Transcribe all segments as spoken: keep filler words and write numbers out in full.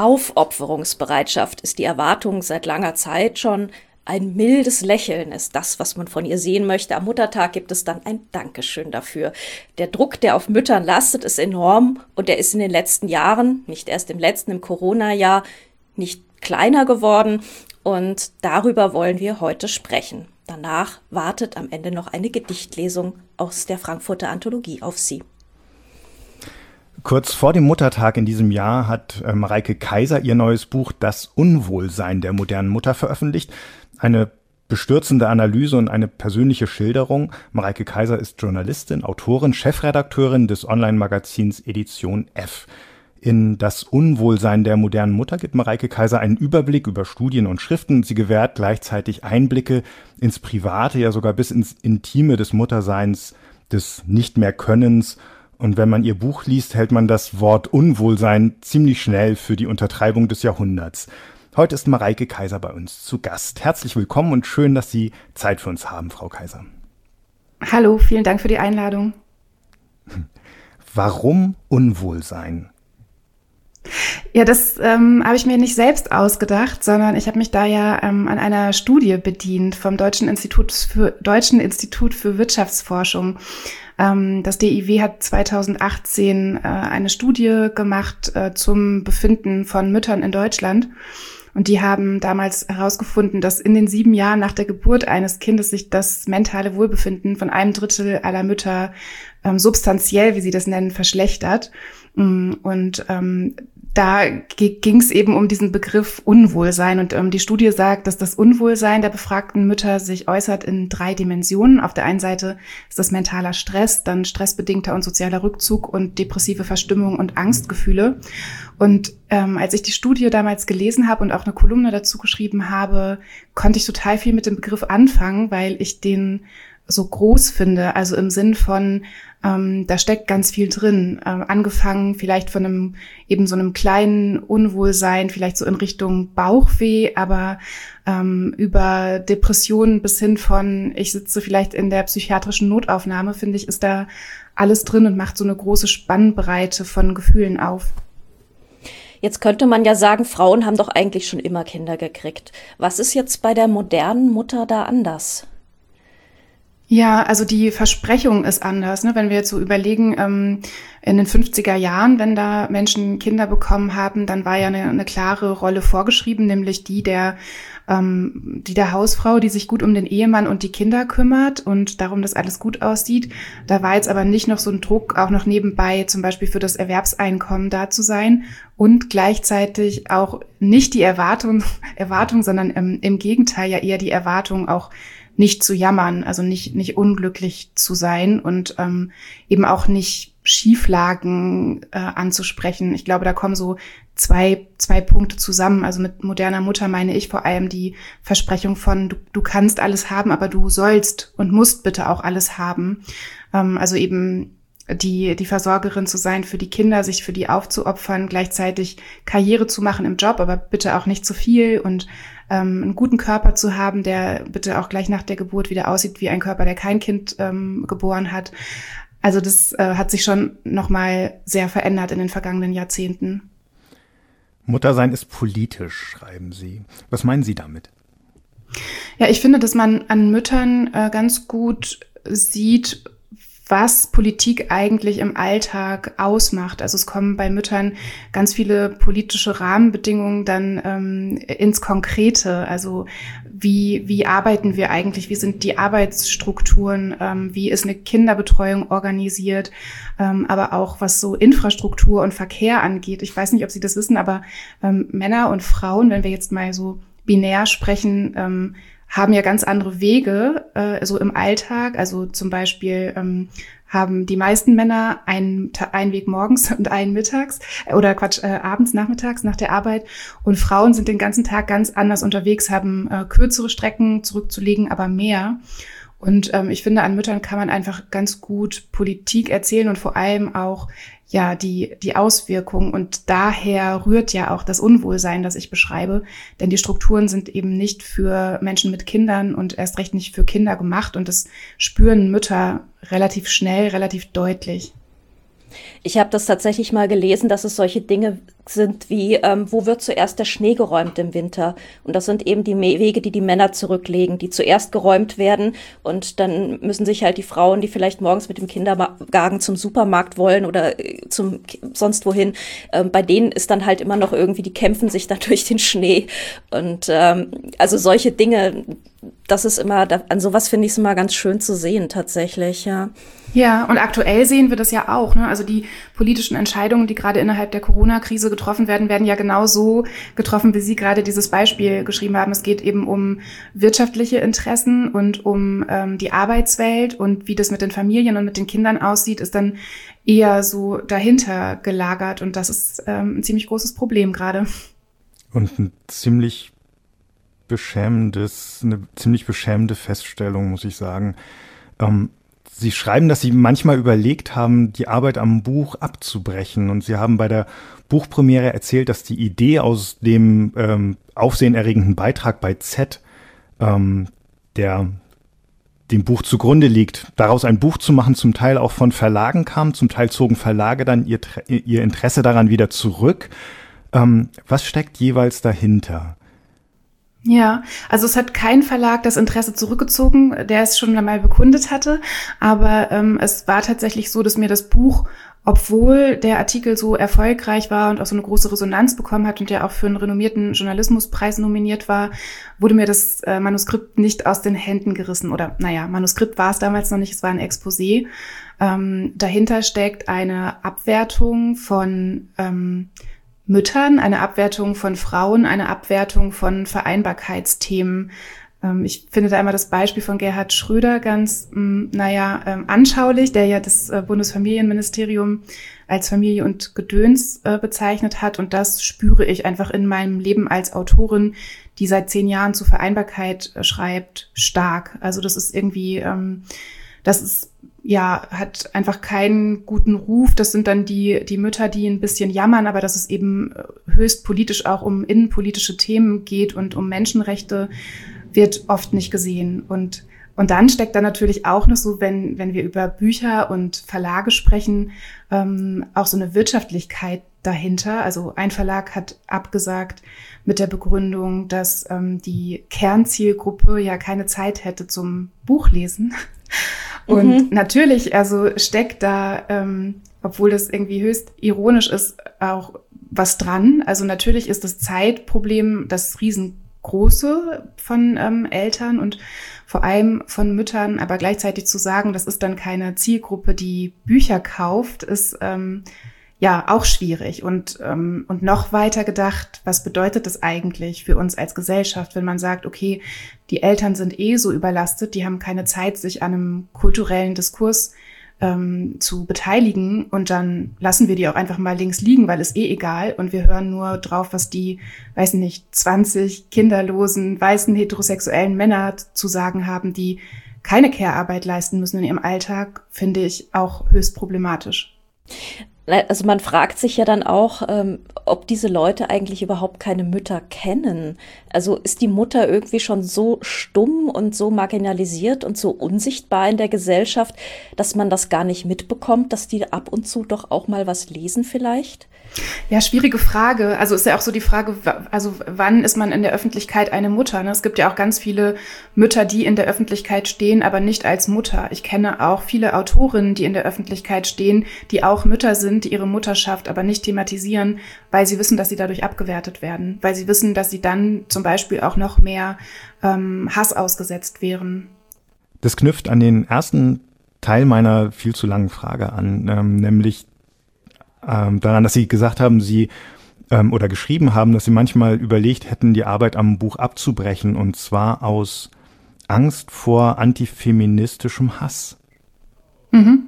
Aufopferungsbereitschaft ist die Erwartung seit langer Zeit schon. Ein mildes Lächeln ist das, was man von ihr sehen möchte. Am Muttertag gibt es dann ein Dankeschön dafür. Der Druck, der auf Müttern lastet, ist enorm und der ist in den letzten Jahren, nicht erst im letzten, im Corona-Jahr, nicht kleiner geworden. Und darüber wollen wir heute sprechen. Danach wartet am Ende noch eine Gedichtlesung aus der Frankfurter Anthologie auf Sie. Kurz vor dem Muttertag in diesem Jahr hat äh, Mareike Kaiser ihr neues Buch Das Unwohlsein der modernen Mutter veröffentlicht. Eine bestürzende Analyse und eine persönliche Schilderung. Mareike Kaiser ist Journalistin, Autorin, Chefredakteurin des Online-Magazins Edition F. In Das Unwohlsein der modernen Mutter gibt Mareike Kaiser einen Überblick über Studien und Schriften. Sie gewährt gleichzeitig Einblicke ins Private, ja sogar bis ins Intime des Mutterseins, des Nicht-mehr-Könnens. Und wenn man ihr Buch liest, hält man das Wort Unwohlsein ziemlich schnell für die Untertreibung des Jahrhunderts. Heute ist Mareike Kaiser bei uns zu Gast. Herzlich willkommen und schön, dass Sie Zeit für uns haben, Frau Kaiser. Hallo, vielen Dank für die Einladung. Warum Unwohlsein? Ja, das ähm, habe ich mir nicht selbst ausgedacht, sondern ich habe mich da ja ähm, an einer Studie bedient vom Deutschen Institut für, Deutschen Institut für Wirtschaftsforschung. Ähm, das D I W hat zweitausendachtzehn äh, eine Studie gemacht äh, zum Befinden von Müttern in Deutschland. Und die haben damals herausgefunden, dass in den sieben Jahren nach der Geburt eines Kindes sich das mentale Wohlbefinden von einem Drittel aller Mütter ähm, substanziell, wie sie das nennen, verschlechtert. Und ähm, da ging es eben um diesen Begriff Unwohlsein. Und ähm, die Studie sagt, dass das Unwohlsein der befragten Mütter sich äußert in drei Dimensionen. Auf der einen Seite ist das mentaler Stress, dann stressbedingter und sozialer Rückzug und depressive Verstimmung und Angstgefühle. Und ähm, als ich die Studie damals gelesen habe und auch eine Kolumne dazu geschrieben habe, konnte ich total viel mit dem Begriff anfangen, weil ich den so groß finde, also im Sinn von, ähm, da steckt ganz viel drin, ähm, angefangen vielleicht von einem, eben so einem kleinen Unwohlsein, vielleicht so in Richtung Bauchweh, aber ähm, über Depressionen bis hin von, ich sitze vielleicht in der psychiatrischen Notaufnahme, finde ich, ist da alles drin und macht so eine große Spannbreite von Gefühlen auf. Jetzt könnte man ja sagen, Frauen haben doch eigentlich schon immer Kinder gekriegt. Was ist jetzt bei der modernen Mutter da anders? Ja, also die Versprechung ist anders, ne? Wenn wir jetzt so überlegen, ähm, in den fünfziger Jahren, wenn da Menschen Kinder bekommen haben, dann war ja eine, eine klare Rolle vorgeschrieben, nämlich die der, ähm, die der Hausfrau, die sich gut um den Ehemann und die Kinder kümmert und darum, dass alles gut aussieht. Da war jetzt aber nicht noch so ein Druck, auch noch nebenbei zum Beispiel für das Erwerbseinkommen da zu sein und gleichzeitig auch nicht die Erwartung, Erwartung, sondern ähm, im Gegenteil ja eher die Erwartung auch nicht zu jammern, also nicht nicht unglücklich zu sein und ähm, eben auch nicht Schieflagen äh, anzusprechen. Ich glaube, da kommen so zwei zwei Punkte zusammen. Also mit moderner Mutter meine ich vor allem die Versprechung von, du, du kannst alles haben, aber du sollst und musst bitte auch alles haben. Ähm, also eben die die Versorgerin zu sein für die Kinder, sich für die aufzuopfern, gleichzeitig Karriere zu machen im Job, aber bitte auch nicht zu viel und ähm, einen guten Körper zu haben, der bitte auch gleich nach der Geburt wieder aussieht wie ein Körper, der kein Kind ähm, geboren hat. Also das äh, hat sich schon nochmal sehr verändert in den vergangenen Jahrzehnten. Muttersein ist politisch, schreiben Sie. Was meinen Sie damit? Ja, ich finde, dass man an Müttern äh, ganz gut sieht, was Politik eigentlich im Alltag ausmacht. Also es kommen bei Müttern ganz viele politische Rahmenbedingungen dann ähm, ins Konkrete. Also wie wie arbeiten wir eigentlich? Wie sind die Arbeitsstrukturen? Ähm, wie ist eine Kinderbetreuung organisiert? Ähm, aber auch was so Infrastruktur und Verkehr angeht. Ich weiß nicht, ob Sie das wissen, aber ähm, Männer und Frauen, wenn wir jetzt mal so binär sprechen, ähm, haben ja ganz andere Wege, äh, so im Alltag. Also zum Beispiel ähm, haben die meisten Männer einen, einen Weg morgens und einen mittags äh, oder Quatsch, äh, abends, nachmittags nach der Arbeit. Und Frauen sind den ganzen Tag ganz anders unterwegs, haben äh, kürzere Strecken zurückzulegen, aber mehr. Und ähm, ich finde, an Müttern kann man einfach ganz gut Politik erzählen und vor allem auch ja die die Auswirkungen. Und daher rührt ja auch das Unwohlsein, das ich beschreibe. Denn die Strukturen sind eben nicht für Menschen mit Kindern und erst recht nicht für Kinder gemacht. Und das spüren Mütter relativ schnell, relativ deutlich. Ich habe das tatsächlich mal gelesen, dass es solche Dinge sind wie, ähm, wo wird zuerst der Schnee geräumt im Winter? Und das sind eben die Me- Wege, die die Männer zurücklegen, die zuerst geräumt werden. Und dann müssen sich halt die Frauen, die vielleicht morgens mit dem Kinderwagen zum Supermarkt wollen oder äh, zum sonst wohin, äh, bei denen ist dann halt immer noch irgendwie, die kämpfen sich dann durch den Schnee. Und ähm, also solche Dinge, das ist immer, da, an sowas finde ich es immer ganz schön zu sehen tatsächlich, ja. Ja, und aktuell sehen wir das ja auch, ne? Also die politischen Entscheidungen, die gerade innerhalb der Corona-Krise getroffen werden, werden ja genau so getroffen, wie Sie gerade dieses Beispiel geschrieben haben. Es geht eben um wirtschaftliche Interessen und um ähm, die Arbeitswelt, und wie das mit den Familien und mit den Kindern aussieht, ist dann eher so dahinter gelagert, und das ist ähm, ein ziemlich großes Problem gerade. Und ein ziemlich beschämendes, eine ziemlich beschämende Feststellung, muss ich sagen. Ähm, Sie schreiben, dass Sie manchmal überlegt haben, die Arbeit am Buch abzubrechen. Und Sie haben bei der Buchpremiere erzählt, dass die Idee aus dem ähm, aufsehenerregenden Beitrag bei Z, ähm, der dem Buch zugrunde liegt, daraus ein Buch zu machen, zum Teil auch von Verlagen kam. Zum Teil zogen Verlage dann ihr, ihr Interesse daran wieder zurück. Ähm, was steckt jeweils dahinter? Ja, also es hat kein Verlag das Interesse zurückgezogen, der es schon einmal bekundet hatte, aber ähm, es war tatsächlich so, dass mir das Buch, obwohl der Artikel so erfolgreich war und auch so eine große Resonanz bekommen hat und ja auch für einen renommierten Journalismuspreis nominiert war, wurde mir das äh, Manuskript nicht aus den Händen gerissen. Oder naja, Manuskript war es damals noch nicht, es war ein Exposé. Ähm, dahinter steckt eine Abwertung von ähm, Müttern, eine Abwertung von Frauen, eine Abwertung von Vereinbarkeitsthemen. Ähm, ich finde da immer das Beispiel von Gerhard Schröder ganz, mh, naja, ähm, anschaulich, der ja das äh, Bundesfamilienministerium als Familie und Gedöns äh, bezeichnet hat. Und das spüre ich einfach in meinem Leben als Autorin, die seit zehn Jahren zur Vereinbarkeit äh, schreibt, stark. Also das ist irgendwie, ähm, das ist ja, hat einfach keinen guten Ruf. Das sind dann die, die Mütter, die ein bisschen jammern, aber dass es eben höchst politisch auch um innenpolitische Themen geht und um Menschenrechte, wird oft nicht gesehen. Und, und dann steckt da natürlich auch noch so, wenn, wenn wir über Bücher und Verlage sprechen, ähm, auch so eine Wirtschaftlichkeit dahinter. Also ein Verlag hat abgesagt mit der Begründung, dass ähm, die Kernzielgruppe ja keine Zeit hätte zum Buchlesen. Und mhm. natürlich, also steckt da, ähm, obwohl das irgendwie höchst ironisch ist, auch was dran. Also natürlich ist das Zeitproblem das riesengroße von ähm, Eltern und vor allem von Müttern, aber gleichzeitig zu sagen, das ist dann keine Zielgruppe, die Bücher kauft, ist ähm, ja auch schwierig. Und, ähm, und noch weiter gedacht, was bedeutet das eigentlich für uns als Gesellschaft, wenn man sagt, okay, die Eltern sind eh so überlastet, die haben keine Zeit, sich an einem kulturellen Diskurs ähm, zu beteiligen, und dann lassen wir die auch einfach mal links liegen, weil es eh egal, und wir hören nur drauf, was die, weiß nicht, zwanzig kinderlosen, weißen, heterosexuellen Männer zu sagen haben, die keine Care-Arbeit leisten müssen in ihrem Alltag, finde ich auch höchst problematisch. Also man fragt sich ja dann auch, ähm, ob diese Leute eigentlich überhaupt keine Mütter kennen. Also ist die Mutter irgendwie schon so stumm und so marginalisiert und so unsichtbar in der Gesellschaft, dass man das gar nicht mitbekommt, dass die ab und zu doch auch mal was lesen vielleicht? Ja, schwierige Frage. Also ist ja auch so die Frage, also wann ist man in der Öffentlichkeit eine Mutter? Ne? Es gibt ja auch ganz viele Mütter, die in der Öffentlichkeit stehen, aber nicht als Mutter. Ich kenne auch viele Autorinnen, die in der Öffentlichkeit stehen, die auch Mütter sind, die ihre Mutterschaft aber nicht thematisieren, weil sie wissen, dass sie dadurch abgewertet werden, weil sie wissen, dass sie dann zum Beispiel auch noch mehr ähm, Hass ausgesetzt wären. Das knüpft an den ersten Teil meiner viel zu langen Frage an, ähm, nämlich ähm, daran, dass Sie gesagt haben, Sie ähm, oder geschrieben haben, dass Sie manchmal überlegt hätten, die Arbeit am Buch abzubrechen, und zwar aus Angst vor antifeministischem Hass. Mhm.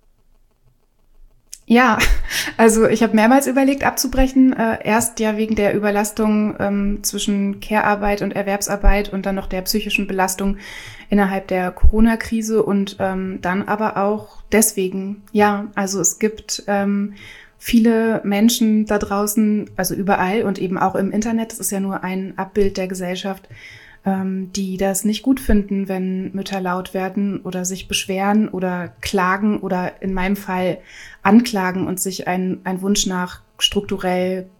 Ja, also ich habe mehrmals überlegt, abzubrechen. Äh, erst ja wegen der Überlastung ähm, zwischen Care-Arbeit und Erwerbsarbeit und dann noch der psychischen Belastung innerhalb der Corona-Krise, und ähm, dann aber auch deswegen, ja, also es gibt ähm, viele Menschen da draußen, also überall und eben auch im Internet, das ist ja nur ein Abbild der Gesellschaft, die das nicht gut finden, wenn Mütter laut werden oder sich beschweren oder klagen oder in meinem Fall anklagen und sich ein, ein Wunsch nach strukturell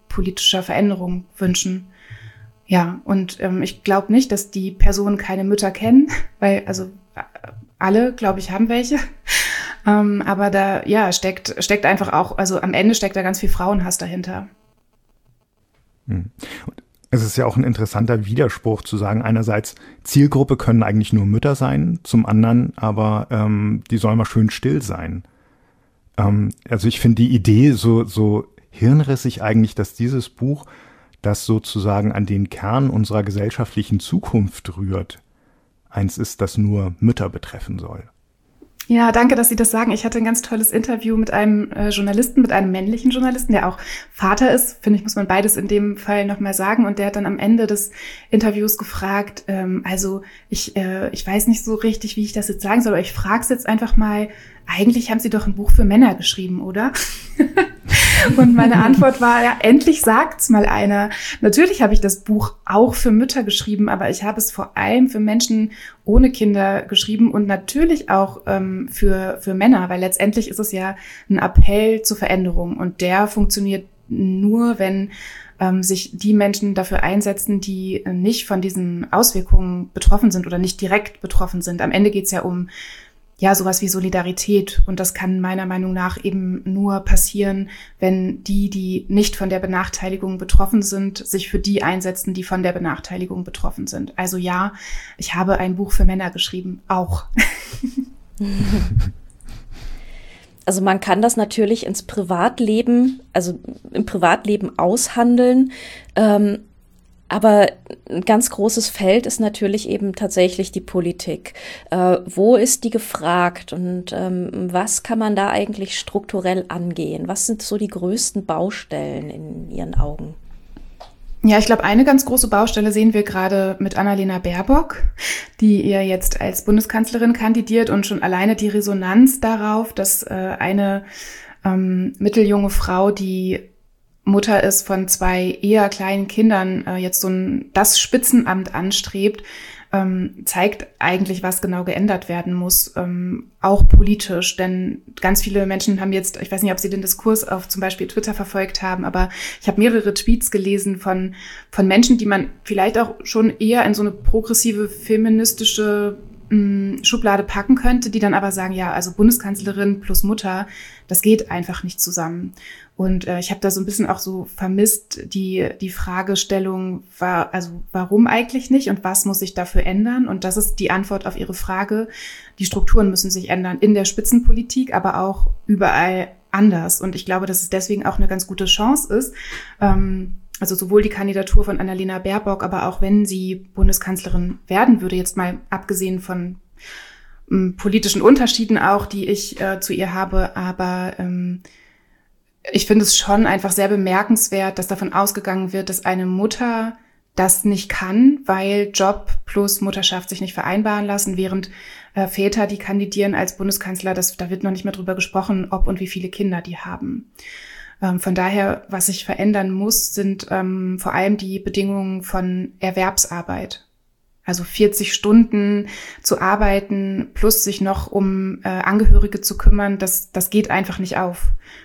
politischer Veränderung wünschen. Ja, und ähm, ich glaube nicht, dass die Personen keine Mütter kennen, weil also alle, glaube ich, haben welche. Ähm, aber da ja steckt steckt einfach auch, also am Ende steckt da ganz viel Frauenhass dahinter. Hm. Es ist ja auch ein interessanter Widerspruch zu sagen, einerseits Zielgruppe können eigentlich nur Mütter sein, zum anderen aber ähm, die sollen mal schön still sein. Ähm, also ich finde die Idee so so hirnrissig eigentlich, dass dieses Buch, das sozusagen an den Kern unserer gesellschaftlichen Zukunft rührt, eins ist, das nur Mütter betreffen soll. Ja, danke, dass Sie das sagen. Ich hatte ein ganz tolles Interview mit einem äh, Journalisten, mit einem männlichen Journalisten, der auch Vater ist. Finde ich, muss man beides in dem Fall nochmal sagen. Und der hat dann am Ende des Interviews gefragt, ähm, also ich, äh, ich weiß nicht so richtig, wie ich das jetzt sagen soll, aber ich frage es jetzt einfach mal, eigentlich haben Sie doch ein Buch für Männer geschrieben, oder? Und meine Antwort war, ja, endlich sagt's mal einer. Natürlich habe ich das Buch auch für Mütter geschrieben, aber ich habe es vor allem für Menschen ohne Kinder geschrieben und natürlich auch ähm, für, für Männer, weil letztendlich ist es ja ein Appell zur Veränderung und der funktioniert nur, wenn ähm, sich die Menschen dafür einsetzen, die nicht von diesen Auswirkungen betroffen sind oder nicht direkt betroffen sind. Am Ende geht's ja um ja, sowas wie Solidarität. Und das kann meiner Meinung nach eben nur passieren, wenn die, die nicht von der Benachteiligung betroffen sind, sich für die einsetzen, die von der Benachteiligung betroffen sind. Also ja, ich habe ein Buch für Männer geschrieben, auch. Also man kann das natürlich ins Privatleben, also im Privatleben aushandeln, ähm, aber ein ganz großes Feld ist natürlich eben tatsächlich die Politik. Äh, wo ist die gefragt und ähm, was kann man da eigentlich strukturell angehen? Was sind so die größten Baustellen in Ihren Augen? Ja, ich glaube, eine ganz große Baustelle sehen wir gerade mit Annalena Baerbock, die ihr jetzt als Bundeskanzlerin kandidiert und schon alleine die Resonanz darauf, dass äh, eine ähm, mitteljunge Frau, die Mutter ist von zwei eher kleinen Kindern, äh, jetzt so ein das Spitzenamt anstrebt, ähm, zeigt eigentlich, was genau geändert werden muss, ähm, auch politisch. Denn ganz viele Menschen haben jetzt, ich weiß nicht, ob Sie den Diskurs auf zum Beispiel Twitter verfolgt haben, aber ich habe mehrere Tweets gelesen von von Menschen, die man vielleicht auch schon eher in so eine progressive feministische mh, Schublade packen könnte, die dann aber sagen, ja, also Bundeskanzlerin plus Mutter, das geht einfach nicht zusammen. Und äh, ich habe da so ein bisschen auch so vermisst die die Fragestellung, war also warum eigentlich nicht und was muss sich dafür ändern? Und das ist die Antwort auf Ihre Frage. Die Strukturen müssen sich ändern in der Spitzenpolitik, aber auch überall anders. Und ich glaube, dass es deswegen auch eine ganz gute Chance ist. Ähm, also sowohl die Kandidatur von Annalena Baerbock, aber auch wenn sie Bundeskanzlerin werden würde, jetzt mal abgesehen von ähm, politischen Unterschieden auch, die ich äh, zu ihr habe, aber ähm, ich finde es schon einfach sehr bemerkenswert, dass davon ausgegangen wird, dass eine Mutter das nicht kann, weil Job plus Mutterschaft sich nicht vereinbaren lassen, während äh, Väter, die kandidieren als Bundeskanzler, das, da wird noch nicht mehr drüber gesprochen, ob und wie viele Kinder die haben. Ähm, von daher, was sich verändern muss, sind ähm, vor allem die Bedingungen von Erwerbsarbeit. Also vierzig Stunden zu arbeiten plus sich noch um äh, Angehörige zu kümmern, das, das geht einfach nicht auf.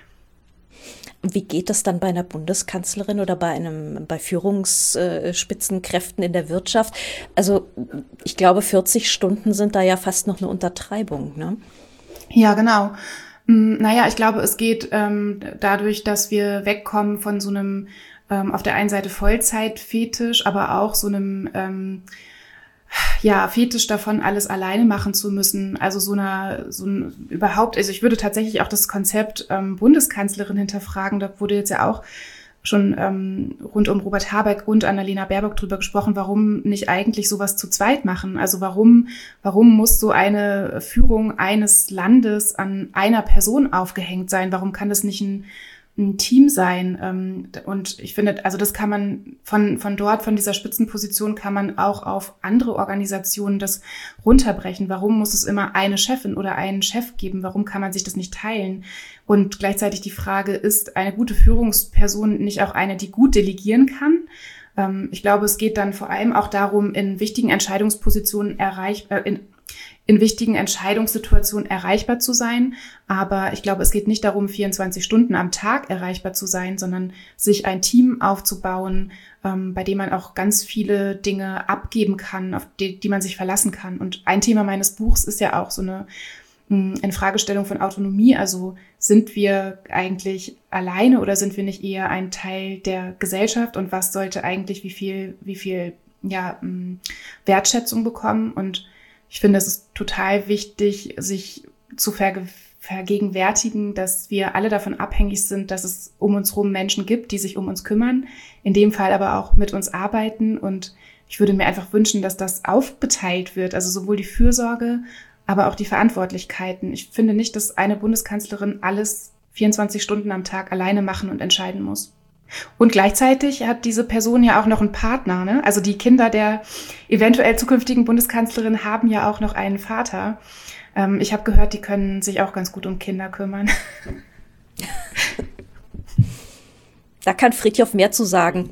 Wie geht das dann bei einer Bundeskanzlerin oder bei einem bei Führungsspitzenkräften in der Wirtschaft? Also ich glaube, vierzig Stunden sind da ja fast noch eine Untertreibung, ne? Ja, genau. Naja, ich glaube, es geht ähm, dadurch, dass wir wegkommen von so einem ähm, auf der einen Seite Vollzeit-Fetisch, aber auch so einem ähm, ja, Fetisch davon, alles alleine machen zu müssen. Also so einer, so ein, überhaupt, also ich würde tatsächlich auch das Konzept ähm, Bundeskanzlerin hinterfragen. Da wurde jetzt ja auch schon ähm, rund um Robert Habeck und Annalena Baerbock drüber gesprochen, warum nicht eigentlich sowas zu zweit machen? Also warum, warum muss so eine Führung eines Landes an einer Person aufgehängt sein? Warum kann das nicht ein ein Team sein? Und ich finde, also das kann man von von dort, von dieser Spitzenposition kann man auch auf andere Organisationen das runterbrechen. Warum muss es immer eine Chefin oder einen Chef geben? Warum kann man sich das nicht teilen? Und gleichzeitig die Frage, ist eine gute Führungsperson nicht auch eine, die gut delegieren kann? Ich glaube, es geht dann vor allem auch darum, in wichtigen Entscheidungspositionen erreich, äh, in in wichtigen Entscheidungssituationen erreichbar zu sein. Aber ich glaube, es geht nicht darum, vierundzwanzig Stunden am Tag erreichbar zu sein, sondern sich ein Team aufzubauen, ähm, bei dem man auch ganz viele Dinge abgeben kann, auf die, die man sich verlassen kann. Und ein Thema meines Buchs ist ja auch so eine Infragestellung von Autonomie. Also sind wir eigentlich alleine oder sind wir nicht eher ein Teil der Gesellschaft, und was sollte eigentlich wie viel, wie viel ja, Wertschätzung bekommen? Und ich finde, es ist total wichtig, sich zu verge- vergegenwärtigen, dass wir alle davon abhängig sind, dass es um uns herum Menschen gibt, die sich um uns kümmern, in dem Fall aber auch mit uns arbeiten. Und ich würde mir einfach wünschen, dass das aufgeteilt wird, also sowohl die Fürsorge, aber auch die Verantwortlichkeiten. Ich finde nicht, dass eine Bundeskanzlerin alles vierundzwanzig Stunden am Tag alleine machen und entscheiden muss. Und gleichzeitig hat diese Person ja auch noch einen Partner, ne? Also die Kinder der eventuell zukünftigen Bundeskanzlerin haben ja auch noch einen Vater. Ähm, ich habe gehört, die können sich auch ganz gut um Kinder kümmern. Da kann Fridtjof mehr zu sagen.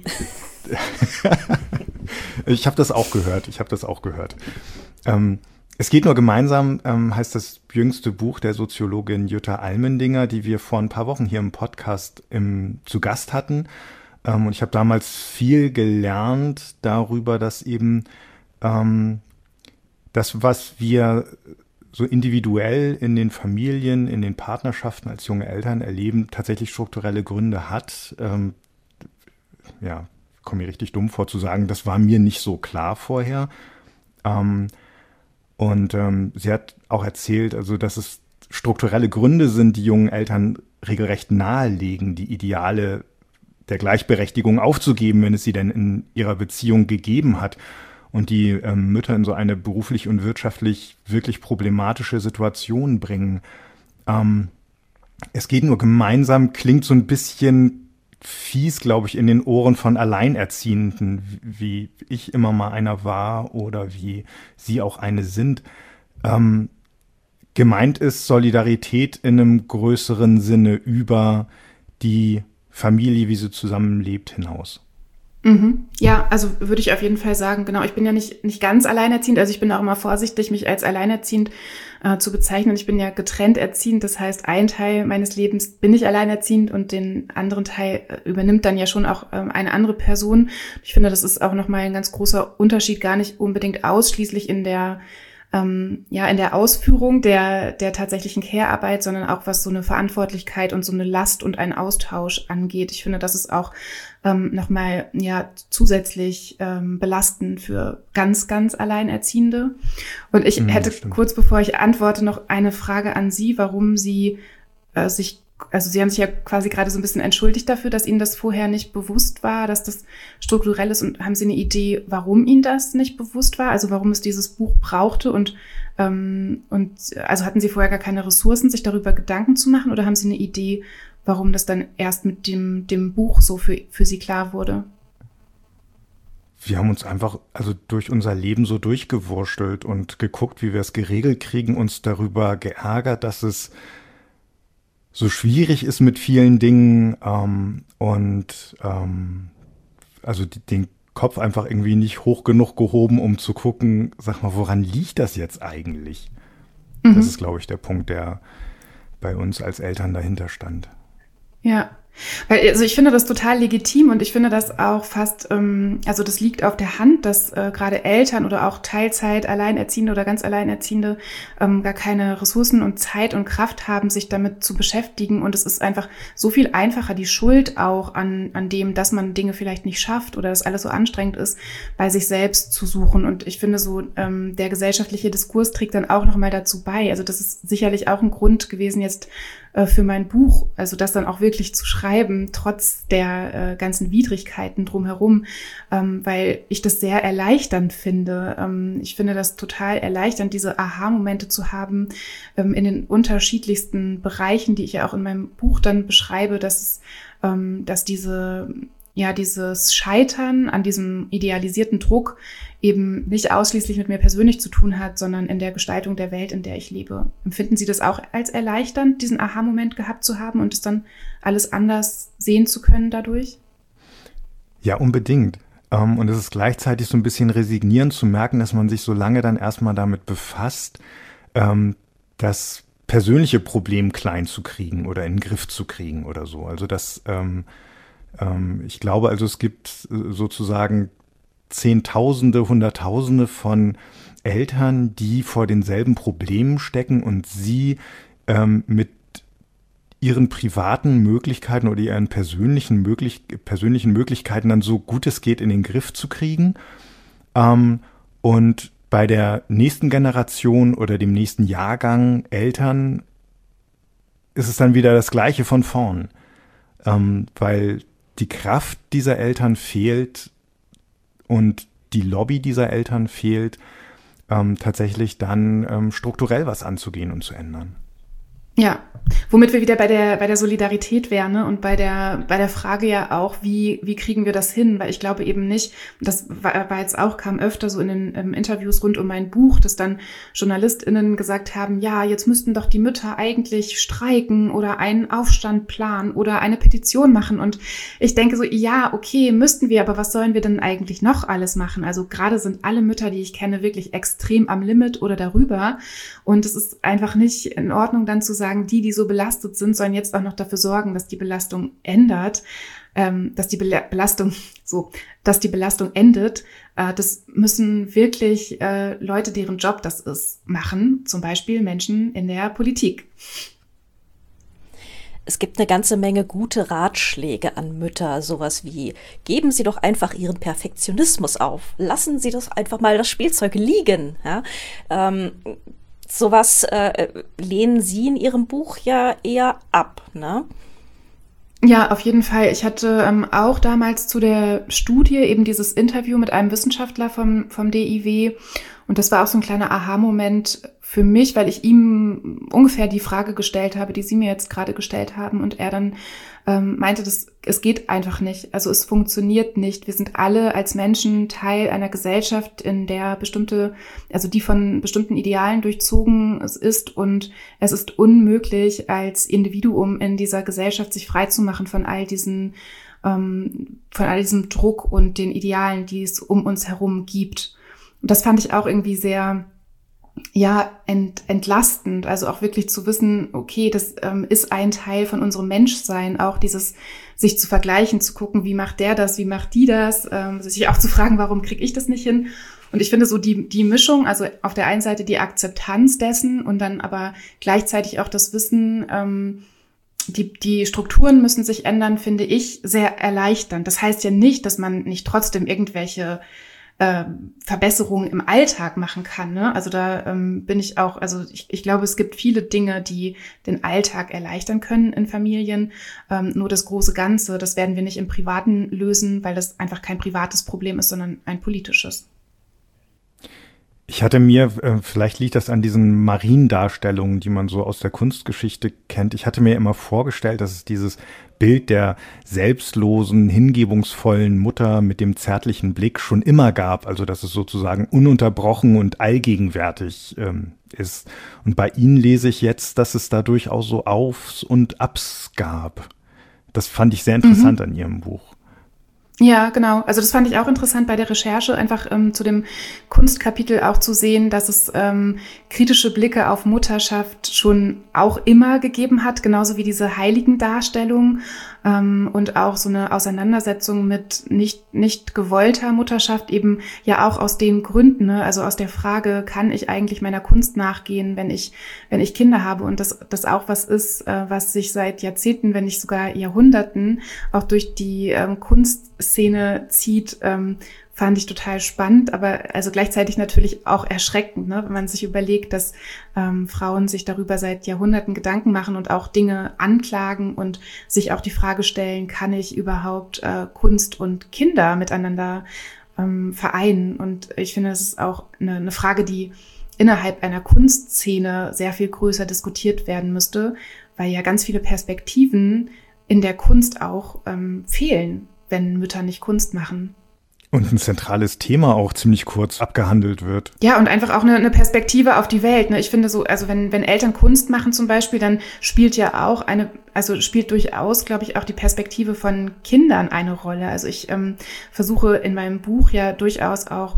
Ich habe das auch gehört. Ich habe das auch gehört. Ähm, Es geht nur gemeinsam, ähm, heißt das jüngste Buch der Soziologin Jutta Almendinger, die wir vor ein paar Wochen hier im Podcast im, zu Gast hatten. Ähm, und ich habe damals viel gelernt darüber, dass eben ähm, das, was wir so individuell in den Familien, in den Partnerschaften als junge Eltern erleben, tatsächlich strukturelle Gründe hat. Ähm, ja, komme mir richtig dumm vor zu sagen, das war mir nicht so klar vorher. Ähm, Und ähm, sie hat auch erzählt, also dass es strukturelle Gründe sind, die jungen Eltern regelrecht nahelegen, die Ideale der Gleichberechtigung aufzugeben, wenn es sie denn in ihrer Beziehung gegeben hat. Und die ähm, Mütter in so eine beruflich und wirtschaftlich wirklich problematische Situation bringen. Ähm, es geht nur gemeinsam, klingt so ein bisschen fies, glaube ich, in den Ohren von Alleinerziehenden, wie ich immer mal einer war oder wie sie auch eine sind. Ähm, gemeint ist Solidarität in einem größeren Sinne über die Familie, wie sie zusammenlebt, hinaus. Mhm. Ja, also würde ich auf jeden Fall sagen, genau, ich bin ja nicht nicht ganz alleinerziehend, also ich bin auch immer vorsichtig, mich als alleinerziehend äh, zu bezeichnen. Ich bin ja getrennt erziehend, das heißt, ein Teil meines Lebens bin ich alleinerziehend und den anderen Teil äh, übernimmt dann ja schon auch ähm, eine andere Person. Ich finde, das ist auch nochmal ein ganz großer Unterschied, gar nicht unbedingt ausschließlich in der ähm, ja in der Ausführung der der tatsächlichen Care-Arbeit, sondern auch was so eine Verantwortlichkeit und so eine Last und einen Austausch angeht. Ich finde, das ist auch ähm, nochmal ja zusätzlich ähm, belastend für ganz, ganz Alleinerziehende. Und ich Mhm, hätte stimmt. kurz bevor ich antworte noch eine Frage an Sie, warum Sie äh, sich Also Sie haben sich ja quasi gerade so ein bisschen entschuldigt dafür, dass Ihnen das vorher nicht bewusst war, dass das strukturell ist. Und haben Sie eine Idee, warum Ihnen das nicht bewusst war? Also warum es dieses Buch brauchte? Und, ähm, und also hatten Sie vorher gar keine Ressourcen, sich darüber Gedanken zu machen? Oder haben Sie eine Idee, warum das dann erst mit dem, dem Buch so für, für Sie klar wurde? Wir haben uns einfach also durch unser Leben so durchgewurschtelt und geguckt, wie wir es geregelt kriegen, uns darüber geärgert, dass es so schwierig ist mit vielen Dingen ähm, und ähm, also die, den Kopf einfach irgendwie nicht hoch genug gehoben, um zu gucken, sag mal, woran liegt das jetzt eigentlich? Mhm. Das ist, glaube ich, der Punkt, der bei uns als Eltern dahinter stand. Ja, weil also ich finde das total legitim und ich finde das auch fast, ähm, also das liegt auf der Hand, dass äh, gerade Eltern oder auch Teilzeit, Alleinerziehende oder ganz Alleinerziehende ähm, gar keine Ressourcen und Zeit und Kraft haben, sich damit zu beschäftigen, und es ist einfach so viel einfacher, die Schuld auch an an dem, dass man Dinge vielleicht nicht schafft oder dass alles so anstrengend ist, bei sich selbst zu suchen. Und ich finde so, ähm, der gesellschaftliche Diskurs trägt dann auch nochmal dazu bei. Also das ist sicherlich auch ein Grund gewesen jetzt für mein Buch, also das dann auch wirklich zu schreiben, trotz der äh, ganzen Widrigkeiten drumherum, ähm, weil ich das sehr erleichternd finde. Ähm, ich finde das total erleichternd, diese Aha-Momente zu haben ähm, in den unterschiedlichsten Bereichen, die ich ja auch in meinem Buch dann beschreibe, dass es, ähm, dass diese ja, dieses Scheitern an diesem idealisierten Druck eben nicht ausschließlich mit mir persönlich zu tun hat, sondern in der Gestaltung der Welt, in der ich lebe. Empfinden Sie das auch als erleichternd, diesen Aha-Moment gehabt zu haben und es dann alles anders sehen zu können dadurch? Ja, unbedingt. Ähm, und es ist gleichzeitig so ein bisschen resignierend zu merken, dass man sich so lange dann erstmal damit befasst, ähm, das persönliche Problem klein zu kriegen oder in den Griff zu kriegen oder so. Also das, ähm, ähm, ich glaube, also es gibt sozusagen Zehntausende, Hunderttausende von Eltern, die vor denselben Problemen stecken und sie ähm, mit ihren privaten Möglichkeiten oder ihren persönlichen, möglich, persönlichen Möglichkeiten dann so gut es geht in den Griff zu kriegen. Ähm, und bei der nächsten Generation oder dem nächsten Jahrgang Eltern ist es dann wieder das Gleiche von vorn, ähm, weil die Kraft dieser Eltern fehlt und die Lobby dieser Eltern fehlt, ähm, tatsächlich dann ähm, strukturell was anzugehen und zu ändern. Ja, womit wir wieder bei der bei der Solidarität wären, ne? Und bei der bei der Frage ja auch, wie wie kriegen wir das hin? Weil ich glaube eben nicht, das war, war jetzt auch, kam öfter so in den ähm, Interviews rund um mein Buch, dass dann JournalistInnen gesagt haben, ja, jetzt müssten doch die Mütter eigentlich streiken oder einen Aufstand planen oder eine Petition machen. Und ich denke so, ja, okay, müssten wir, aber was sollen wir denn eigentlich noch alles machen? Also gerade sind alle Mütter, die ich kenne, wirklich extrem am Limit oder darüber. Und es ist einfach nicht in Ordnung, dann zu sagen, die, die so belastet sind, sollen jetzt auch noch dafür sorgen, dass die Belastung ändert, ähm, dass die Bel- Belastung so, dass die Belastung endet. Äh, das müssen wirklich äh, Leute, deren Job das ist, machen. Zum Beispiel Menschen in der Politik. Es gibt eine ganze Menge gute Ratschläge an Mütter, sowas wie: Geben Sie doch einfach Ihren Perfektionismus auf, lassen Sie doch einfach mal das Spielzeug liegen. Ja? Ähm, sowas äh, lehnen Sie in Ihrem Buch ja eher ab, ne? Ja, auf jeden Fall. Ich hatte ähm, auch damals zu der Studie eben dieses Interview mit einem Wissenschaftler vom, vom D I W. Und das war auch so ein kleiner Aha-Moment für mich, weil ich ihm ungefähr die Frage gestellt habe, die Sie mir jetzt gerade gestellt haben. Und er dann ähm, meinte, dass es geht einfach nicht. Also es funktioniert nicht. Wir sind alle als Menschen Teil einer Gesellschaft, in der bestimmte, also die von bestimmten Idealen durchzogen ist. Und es ist unmöglich, als Individuum in dieser Gesellschaft sich frei zu machen von all diesen, ähm, von all diesem Druck und den Idealen, die es um uns herum gibt. Und das fand ich auch irgendwie sehr, ja, ent, entlastend. Also auch wirklich zu wissen, okay, das ähm, ist ein Teil von unserem Menschsein, auch dieses sich zu vergleichen, zu gucken, wie macht der das, wie macht die das, ähm, sich auch zu fragen, warum kriege ich das nicht hin? Und ich finde so die die Mischung, also auf der einen Seite die Akzeptanz dessen und dann aber gleichzeitig auch das Wissen, ähm, die die Strukturen müssen sich ändern, finde ich sehr erleichternd. Das heißt ja nicht, dass man nicht trotzdem irgendwelche Verbesserungen im Alltag machen kann, ne? Also da ähm, bin ich auch, also ich, ich glaube, es gibt viele Dinge, die den Alltag erleichtern können in Familien. Ähm, nur das große Ganze, das werden wir nicht im Privaten lösen, weil das einfach kein privates Problem ist, sondern ein politisches. Ich hatte mir, äh, vielleicht liegt das an diesen Mariendarstellungen, die man so aus der Kunstgeschichte kennt. Ich hatte mir immer vorgestellt, dass es dieses Bild der selbstlosen, hingebungsvollen Mutter mit dem zärtlichen Blick schon immer gab. Also dass es sozusagen ununterbrochen und allgegenwärtig ähm, ist. Und bei Ihnen lese ich jetzt, dass es da durchaus so Aufs und Abs gab. Das fand ich sehr interessant mhm. an Ihrem Buch. Ja, genau. Also das fand ich auch interessant bei der Recherche, einfach ähm, zu dem Kunstkapitel auch zu sehen, dass es ähm, kritische Blicke auf Mutterschaft schon auch immer gegeben hat, genauso wie diese heiligen Darstellungen ähm, und auch so eine Auseinandersetzung mit nicht nicht gewollter Mutterschaft, eben ja auch aus den Gründen, ne? Also aus der Frage, kann ich eigentlich meiner Kunst nachgehen, wenn ich wenn ich Kinder habe, und das das auch was ist, äh, was sich seit Jahrzehnten, wenn nicht sogar Jahrhunderten auch durch die ähm, Kunstszene zieht, ähm, fand ich total spannend, aber also gleichzeitig natürlich auch erschreckend, ne? Wenn man sich überlegt, dass ähm, Frauen sich darüber seit Jahrhunderten Gedanken machen und auch Dinge anklagen und sich auch die Frage stellen, kann ich überhaupt äh, Kunst und Kinder miteinander ähm, vereinen? Und ich finde, das ist auch eine, eine Frage, die innerhalb einer Kunstszene sehr viel größer diskutiert werden müsste, weil ja ganz viele Perspektiven in der Kunst auch ähm, fehlen, wenn Mütter nicht Kunst machen. Und ein zentrales Thema auch ziemlich kurz abgehandelt wird. Ja, und einfach auch eine, eine Perspektive auf die Welt. Ne? Ich finde so, also wenn, wenn Eltern Kunst machen zum Beispiel, dann spielt ja auch eine, also spielt durchaus, glaube ich, auch die Perspektive von Kindern eine Rolle. Also ich ähm, versuche in meinem Buch ja durchaus auch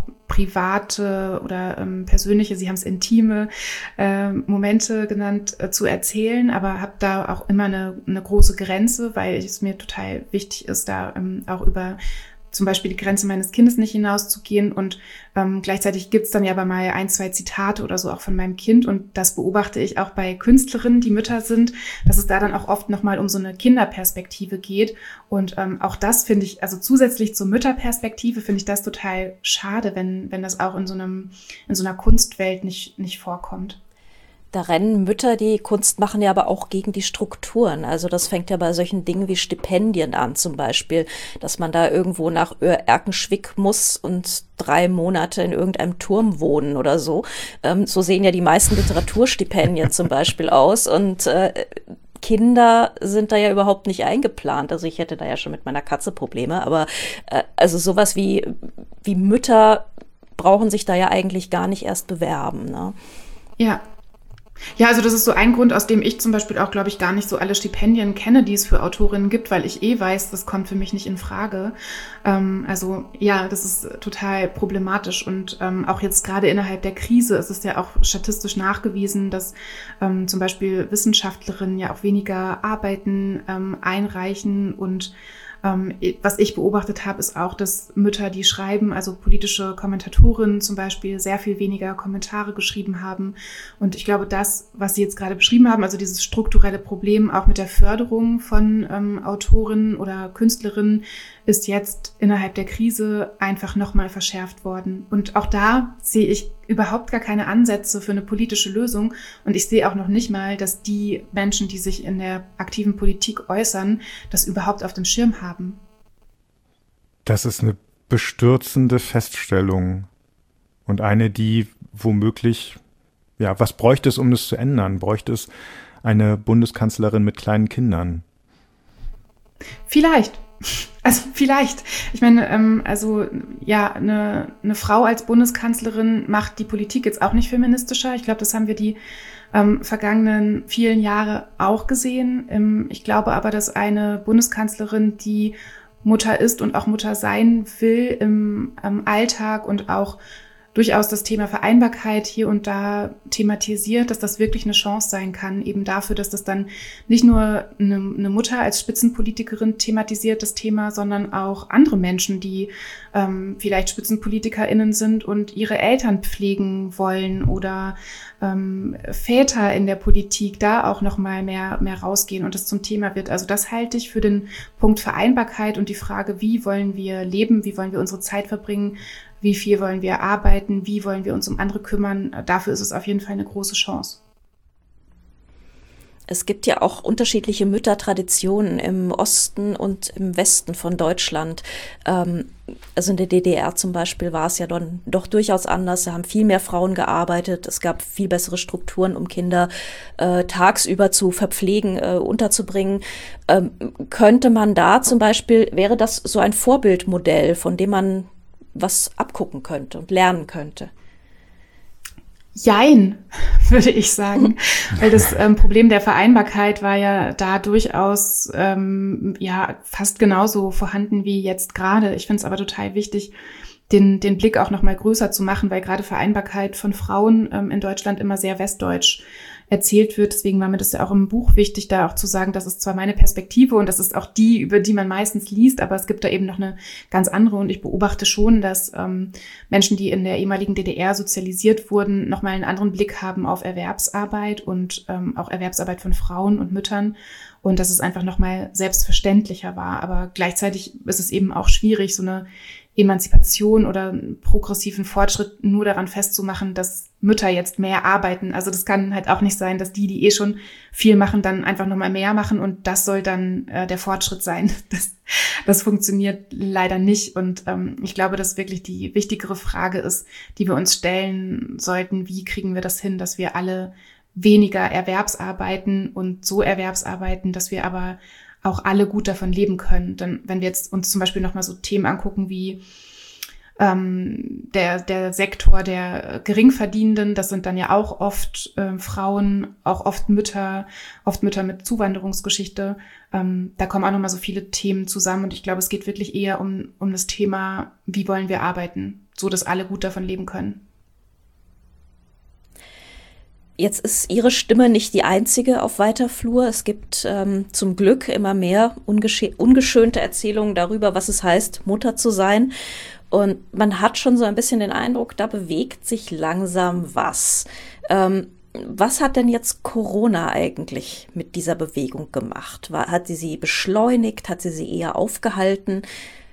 private oder ähm, persönliche, Sie haben es intime äh, Momente genannt, äh, zu erzählen, aber habe da auch immer eine, eine große Grenze, weil es mir total wichtig ist, da ähm, auch über zum Beispiel die Grenze meines Kindes nicht hinauszugehen und ähm, gleichzeitig gibt's dann ja aber mal ein, zwei Zitate oder so auch von meinem Kind und das beobachte ich auch bei Künstlerinnen, die Mütter sind, dass es da dann auch oft nochmal um so eine Kinderperspektive geht und ähm, auch das finde ich, also zusätzlich zur Mütterperspektive finde ich das total schade, wenn wenn das auch in so einem in so einer Kunstwelt nicht nicht vorkommt. Da rennen Mütter, die Kunst machen, ja aber auch gegen die Strukturen. Also das fängt ja bei solchen Dingen wie Stipendien an zum Beispiel, dass man da irgendwo nach Erkenschwick muss und drei Monate in irgendeinem Turm wohnen oder so. Ähm, so sehen ja die meisten Literaturstipendien zum Beispiel aus und äh, Kinder sind da ja überhaupt nicht eingeplant. Also ich hätte da ja schon mit meiner Katze Probleme, aber äh, also sowas wie, wie Mütter brauchen sich da ja eigentlich gar nicht erst bewerben, ne? Ja. Ja, also das ist so ein Grund, aus dem ich zum Beispiel auch, glaube ich, gar nicht so alle Stipendien kenne, die es für Autorinnen gibt, weil ich eh weiß, das kommt für mich nicht in Frage. Ähm, also ja, das ist total problematisch und ähm, auch jetzt gerade innerhalb der Krise ist es ja auch statistisch nachgewiesen, dass ähm, zum Beispiel Wissenschaftlerinnen ja auch weniger Arbeiten ähm, einreichen und Ähm, was ich beobachtet habe, ist auch, dass Mütter, die schreiben, also politische Kommentatorinnen zum Beispiel, sehr viel weniger Kommentare geschrieben haben. Und ich glaube, das, was Sie jetzt gerade beschrieben haben, also dieses strukturelle Problem auch mit der Förderung von ähm, Autorinnen oder Künstlerinnen, ist jetzt innerhalb der Krise einfach nochmal verschärft worden. Und auch da sehe ich überhaupt gar keine Ansätze für eine politische Lösung. Und ich sehe auch noch nicht mal, dass die Menschen, die sich in der aktiven Politik äußern, das überhaupt auf dem Schirm haben. Das ist eine bestürzende Feststellung und eine, die womöglich, ja, was bräuchte es, um das zu ändern? Bräuchte es eine Bundeskanzlerin mit kleinen Kindern? Vielleicht. Also vielleicht. Ich meine, ähm, also ja, eine, eine Frau als Bundeskanzlerin macht die Politik jetzt auch nicht feministischer. Ich glaube, das haben wir die ähm, vergangenen vielen Jahre auch gesehen. Ähm, ich glaube aber, dass eine Bundeskanzlerin, die Mutter ist und auch Mutter sein will im, im Alltag und auch durchaus das Thema Vereinbarkeit hier und da thematisiert, dass das wirklich eine Chance sein kann, eben dafür, dass das dann nicht nur eine, eine Mutter als Spitzenpolitikerin thematisiert, das Thema, sondern auch andere Menschen, die ähm, vielleicht SpitzenpolitikerInnen sind und ihre Eltern pflegen wollen oder ähm, Väter in der Politik da auch noch mal mehr, mehr rausgehen und das zum Thema wird. Also das halte ich für den Punkt Vereinbarkeit und die Frage, wie wollen wir leben, wie wollen wir unsere Zeit verbringen, wie viel wollen wir arbeiten, wie wollen wir uns um andere kümmern. Dafür ist es auf jeden Fall eine große Chance. Es gibt ja auch unterschiedliche Müttertraditionen im Osten und im Westen von Deutschland. Ähm, also in der D D R zum Beispiel war es ja dann doch durchaus anders. Da haben viel mehr Frauen gearbeitet. Es gab viel bessere Strukturen, um Kinder äh, tagsüber zu verpflegen, äh, unterzubringen. Ähm, könnte man da zum Beispiel, wäre das so ein Vorbildmodell, von dem man was abgucken könnte und lernen könnte? Jein, würde ich sagen. Weil das ähm, Problem der Vereinbarkeit war ja da durchaus ähm, ja fast genauso vorhanden wie jetzt gerade. Ich finde es aber total wichtig, den den Blick auch noch mal größer zu machen, weil gerade Vereinbarkeit von Frauen ähm, in Deutschland immer sehr westdeutsch erzählt wird. Deswegen war mir das ja auch im Buch wichtig, da auch zu sagen, das ist zwar meine Perspektive und das ist auch die, über die man meistens liest, aber es gibt da eben noch eine ganz andere und ich beobachte schon, dass ähm, Menschen, die in der ehemaligen D D R sozialisiert wurden, nochmal einen anderen Blick haben auf Erwerbsarbeit und ähm, auch Erwerbsarbeit von Frauen und Müttern und dass es einfach nochmal selbstverständlicher war. Aber gleichzeitig ist es eben auch schwierig, so eine Emanzipation oder einen progressiven Fortschritt nur daran festzumachen, dass Mütter jetzt mehr arbeiten. Also das kann halt auch nicht sein, dass die, die eh schon viel machen, dann einfach nochmal mehr machen und das soll dann äh, der Fortschritt sein. Das, das funktioniert leider nicht und ähm, ich glaube, dass wirklich die wichtigere Frage ist, die wir uns stellen sollten, wie kriegen wir das hin, dass wir alle weniger Erwerbsarbeiten und so Erwerbsarbeiten, dass wir aber auch alle gut davon leben können. Denn wenn wir jetzt uns zum Beispiel nochmal so Themen angucken wie Ähm, der, der Sektor der Geringverdienenden, das sind dann ja auch oft äh, Frauen, auch oft Mütter, oft Mütter mit Zuwanderungsgeschichte. Ähm, da kommen auch nochmal so viele Themen zusammen und ich glaube, es geht wirklich eher um, um das Thema, wie wollen wir arbeiten, so dass alle gut davon leben können. Jetzt ist Ihre Stimme nicht die einzige auf weiter Flur. Es gibt ähm, zum Glück immer mehr ungesche- ungeschönte Erzählungen darüber, was es heißt, Mutter zu sein. Und man hat schon so ein bisschen den Eindruck, da bewegt sich langsam was. Ähm, was hat denn jetzt Corona eigentlich mit dieser Bewegung gemacht? War, hat sie sie beschleunigt? Hat sie sie eher aufgehalten?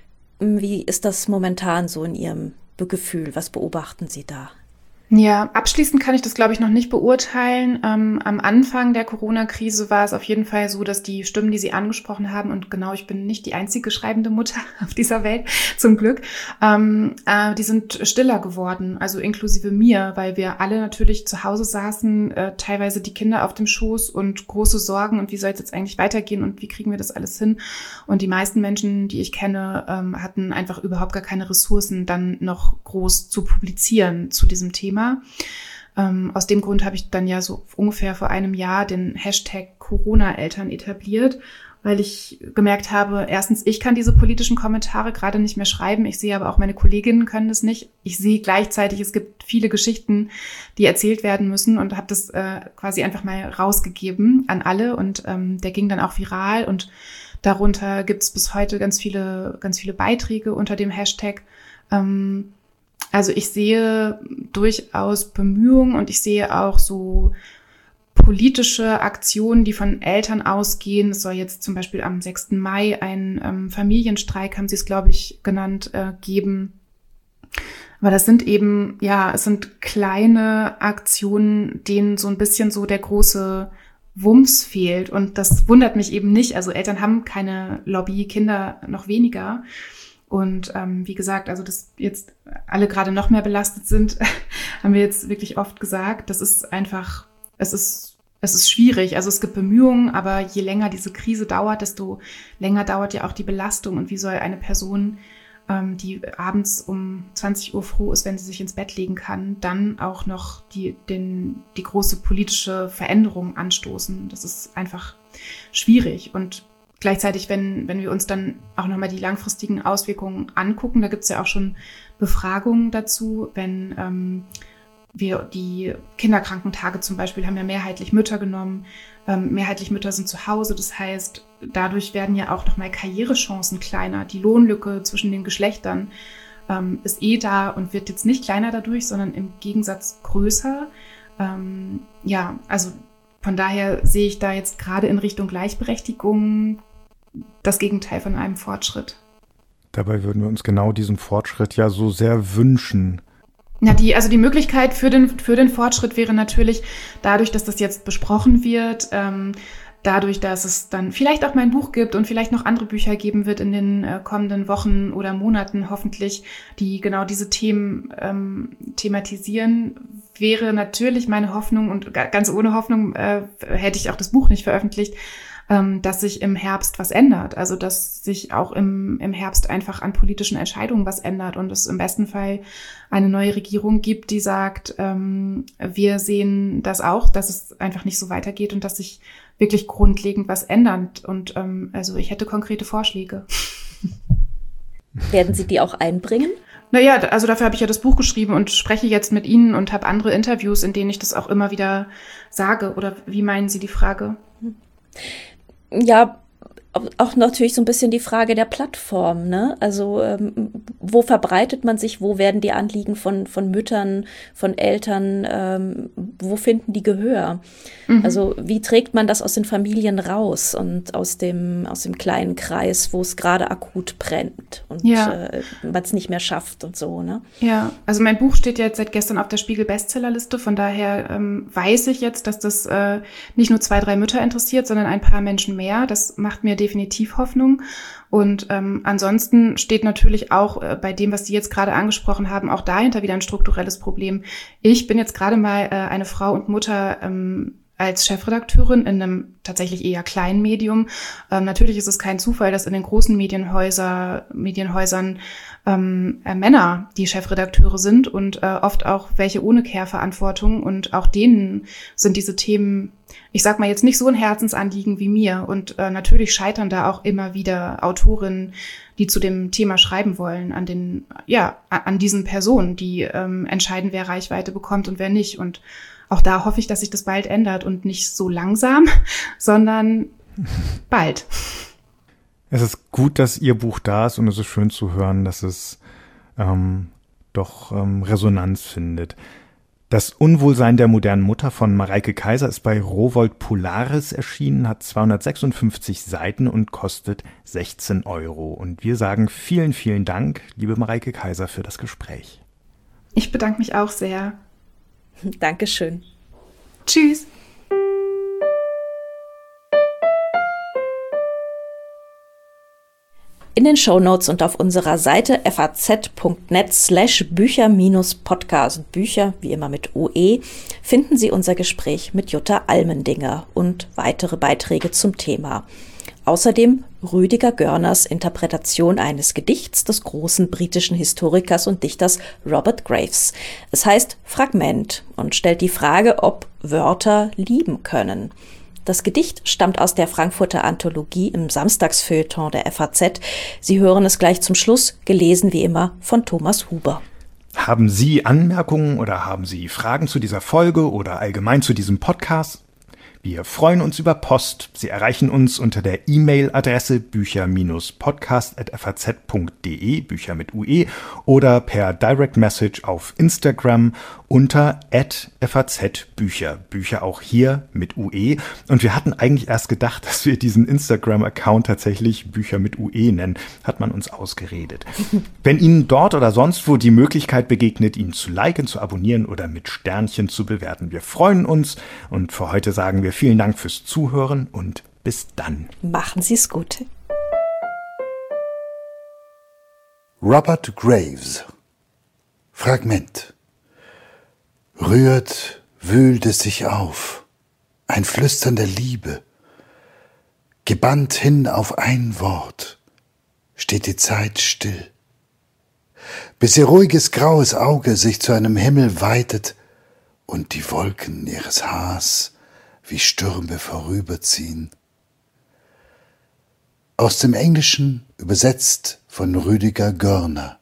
Wie ist das momentan so in Ihrem Gefühl? Was beobachten Sie da? Ja, abschließend kann ich das, glaube ich, noch nicht beurteilen. Ähm, am Anfang der Corona-Krise war es auf jeden Fall so, dass die Stimmen, die Sie angesprochen haben, und genau, ich bin nicht die einzige schreibende Mutter auf dieser Welt, zum Glück, ähm, äh, die sind stiller geworden, also inklusive mir, weil wir alle natürlich zu Hause saßen, äh, teilweise die Kinder auf dem Schoß und große Sorgen und wie soll es jetzt eigentlich weitergehen und wie kriegen wir das alles hin? Und die meisten Menschen, die ich kenne, ähm, hatten einfach überhaupt gar keine Ressourcen, dann noch groß zu publizieren zu diesem Thema. Ähm, aus dem Grund habe ich dann ja so ungefähr vor einem Jahr den Hashtag Corona-Eltern etabliert, weil ich gemerkt habe, erstens, ich kann diese politischen Kommentare gerade nicht mehr schreiben. Ich sehe aber auch, meine Kolleginnen können das nicht. Ich sehe gleichzeitig, es gibt viele Geschichten, die erzählt werden müssen und habe das äh, quasi einfach mal rausgegeben an alle und ähm, der ging dann auch viral und darunter gibt es bis heute ganz viele, ganz viele Beiträge unter dem Hashtag. Ähm, Also ich sehe durchaus Bemühungen und ich sehe auch so politische Aktionen, die von Eltern ausgehen. Es soll jetzt zum Beispiel am sechsten Mai einen ähm, Familienstreik, haben sie es, glaube ich, genannt, äh, geben. Aber das sind eben, ja, es sind kleine Aktionen, denen so ein bisschen so der große Wumms fehlt. Und das wundert mich eben nicht. Also Eltern haben keine Lobby, Kinder noch weniger. Und ähm, wie gesagt, also dass jetzt alle gerade noch mehr belastet sind, haben wir jetzt wirklich oft gesagt. Das ist einfach, es ist, es ist schwierig. Also es gibt Bemühungen, aber je länger diese Krise dauert, desto länger dauert ja auch die Belastung. Und wie soll eine Person, ähm, die abends um zwanzig Uhr froh ist, wenn sie sich ins Bett legen kann, dann auch noch die, den, die große politische Veränderung anstoßen? Das ist einfach schwierig. Und gleichzeitig, wenn, wenn wir uns dann auch nochmal die langfristigen Auswirkungen angucken, da gibt es ja auch schon Befragungen dazu, wenn ähm, wir die Kinderkrankentage zum Beispiel haben ja mehrheitlich Mütter genommen, ähm, mehrheitlich Mütter sind zu Hause, das heißt, dadurch werden ja auch nochmal Karrierechancen kleiner, die Lohnlücke zwischen den Geschlechtern ähm, ist eh da und wird jetzt nicht kleiner dadurch, sondern im Gegensatz größer. Ähm, ja, also von daher sehe ich da jetzt gerade in Richtung Gleichberechtigung das Gegenteil von einem Fortschritt. Dabei würden wir uns genau diesen Fortschritt ja so sehr wünschen. Ja, die, also die Möglichkeit für den, für den Fortschritt wäre natürlich dadurch, dass das jetzt besprochen wird, ähm, dadurch, dass es dann vielleicht auch mein Buch gibt und vielleicht noch andere Bücher geben wird in den äh, kommenden Wochen oder Monaten hoffentlich, die genau diese Themen ähm, thematisieren, wäre natürlich meine Hoffnung und ganz ohne Hoffnung äh, hätte ich auch das Buch nicht veröffentlicht, ähm, dass sich im Herbst was ändert. Also dass sich auch im, im Herbst einfach an politischen Entscheidungen was ändert und es im besten Fall eine neue Regierung gibt, die sagt, ähm, wir sehen das auch, dass es einfach nicht so weitergeht und dass sich wirklich grundlegend was ändert. Und ähm, also ich hätte konkrete Vorschläge. Werden Sie die auch einbringen? Naja, also dafür habe ich ja das Buch geschrieben und spreche jetzt mit Ihnen und habe andere Interviews, in denen ich das auch immer wieder sage. Oder wie meinen Sie die Frage? Ja, auch natürlich so ein bisschen die Frage der Plattform, ne? Also ähm, wo verbreitet man sich, wo werden die Anliegen von von Müttern, von Eltern, ähm, wo finden die Gehör? Mhm. Also wie trägt man das aus den Familien raus und aus dem aus dem kleinen Kreis, wo es gerade akut brennt und ja. äh, man es nicht mehr schafft und so, ne? Ja, also mein Buch steht ja jetzt seit gestern auf der Spiegel-Bestsellerliste, von daher ähm, weiß ich jetzt, dass das äh, nicht nur zwei, drei Mütter interessiert, sondern ein paar Menschen mehr. Das macht mir definitiv Hoffnung. Und ähm, ansonsten steht natürlich auch äh, bei dem, was Sie jetzt gerade angesprochen haben, auch dahinter wieder ein strukturelles Problem. Ich bin jetzt gerade mal äh, eine Frau und Mutter ähm, als Chefredakteurin in einem tatsächlich eher kleinen Medium. Ähm, natürlich ist es kein Zufall, dass in den großen Medienhäuser, Medienhäusern ähm, äh, Männer die Chefredakteure sind und äh, oft auch welche ohne Care-Verantwortung. Und auch denen sind diese Themen, ich sag mal jetzt nicht so ein Herzensanliegen wie mir. Und äh, natürlich scheitern da auch immer wieder Autorinnen, die zu dem Thema schreiben wollen, an den, ja, an diesen Personen, die ähm, entscheiden, wer Reichweite bekommt und wer nicht. Und auch da hoffe ich, dass sich das bald ändert und nicht so langsam, sondern bald. Es ist gut, dass Ihr Buch da ist und es ist schön zu hören, dass es ähm, doch ähm, Resonanz findet. Das Unwohlsein der modernen Mutter von Mareike Kaiser ist bei Rowohlt Polaris erschienen, hat zweihundertsechsundfünfzig Seiten und kostet sechzehn Euro. Und wir sagen vielen, vielen Dank, liebe Mareike Kaiser, für das Gespräch. Ich bedanke mich auch sehr. Dankeschön. Tschüss. In den Shownotes und auf unserer Seite faz.net slash Bücher minus Podcast, Bücher wie immer mit O E, finden Sie unser Gespräch mit Jutta Almendinger und weitere Beiträge zum Thema. Außerdem Rüdiger Görners Interpretation eines Gedichts des großen britischen Historikers und Dichters Robert Graves. Es heißt Fragment und stellt die Frage, ob Wörter lieben können. Das Gedicht stammt aus der Frankfurter Anthologie im Samstagsfeuilleton der F A Z. Sie hören es gleich zum Schluss, gelesen wie immer von Thomas Huber. Haben Sie Anmerkungen oder haben Sie Fragen zu dieser Folge oder allgemein zu diesem Podcast? Wir freuen uns über Post. Sie erreichen uns unter der E-Mail-Adresse bücher podcast at f a z punkt d e, Bücher mit U E, oder per Direct Message auf Instagram unter at fazbücher, Bücher auch hier mit U E. Und wir hatten eigentlich erst gedacht, dass wir diesen Instagram-Account tatsächlich Bücher mit U E nennen. Hat man uns ausgeredet. Wenn Ihnen dort oder sonst wo die Möglichkeit begegnet, ihn zu liken, zu abonnieren oder mit Sternchen zu bewerten. Wir freuen uns und für heute sagen wir vielen Dank fürs Zuhören und bis dann. Machen Sie es gut. Robert Graves. Fragment. Rührt, wühlt es sich auf, ein Flüstern der Liebe. Gebannt hin auf ein Wort, steht die Zeit still. Bis ihr ruhiges graues Auge sich zu einem Himmel weitet und die Wolken ihres Haars wie Stürme vorüberziehen. Aus dem Englischen übersetzt von Rüdiger Görner.